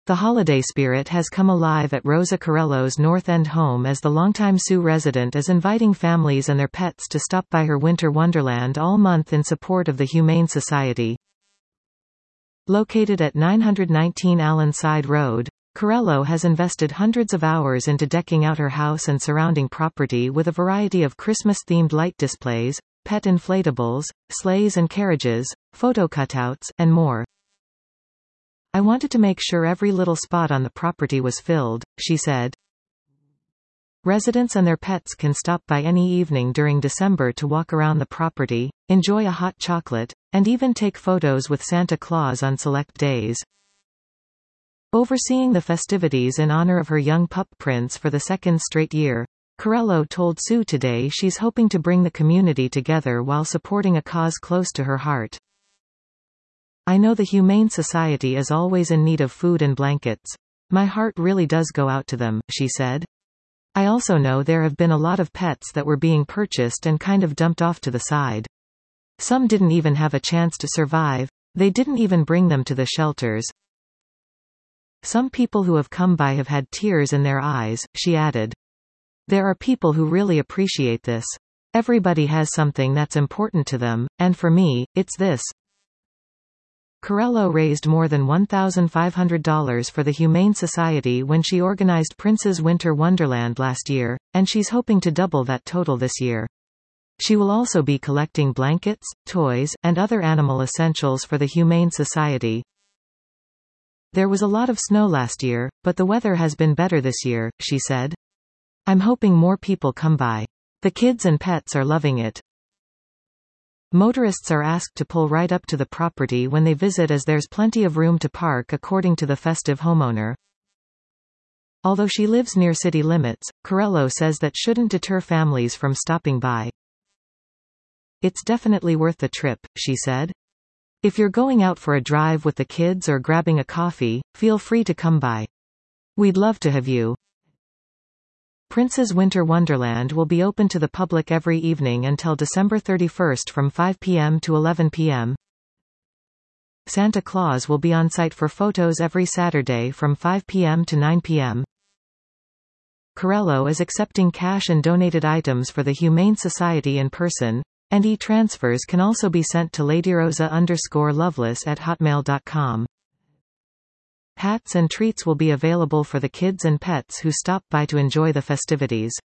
The holiday spirit has come alive at Rosa Carello's North End home as the longtime Sioux resident is inviting families and their pets to stop by her winter wonderland all month in support of the Humane Society. Located at 919 Allenside Road, Carello has invested hundreds of hours into decking out her house and surrounding property with a variety of Christmas-themed light displays, pet inflatables, sleighs and carriages, photo cutouts, and more. "I wanted to make sure every little spot on the property was filled," she said. Residents and their pets can stop by any evening during December to walk around the property, enjoy a hot chocolate, and even take photos with Santa Claus on select days. Overseeing the festivities in honor of her young pup Prince for the second straight year, Carello told Sioux Today she's hoping to bring the community together while supporting a cause close to her heart. "I know the Humane Society is always in need of food and blankets. My heart really does go out to them," she said. "I also know there have been a lot of pets that were being purchased and kind of dumped off to the side. Some didn't even have a chance to survive. They didn't even bring them to the shelters. Some people who have come by have had tears in their eyes," she added. "There are people who really appreciate this. Everybody has something that's important to them, and for me, it's this." Carello raised more than $1,500 for the Humane Society when she organized Prince's Winter Wonderland last year, and she's hoping to double that total this year. She will also be collecting blankets, toys, and other animal essentials for the Humane Society. "There was a lot of snow last year, but the weather has been better this year," she said. "I'm hoping more people come by. The kids and pets are loving it." Motorists are asked to pull right up to the property when they visit as there's plenty of room to park, according to the festive homeowner. Although she lives near city limits, Carello says that shouldn't deter families from stopping by. "It's definitely worth the trip," she said. "If you're going out for a drive with the kids or grabbing a coffee, feel free to come by. We'd love to have you." Prince's Winter Wonderland will be open to the public every evening until December 31st from 5 p.m. to 11 p.m. Santa Claus will be on site for photos every Saturday from 5 p.m. to 9 p.m. Carello is accepting cash and donated items for the Humane Society in person, and e-transfers can also be sent to ladyrosa_loveless@hotmail.com. Hats and treats will be available for the kids and pets who stop by to enjoy the festivities.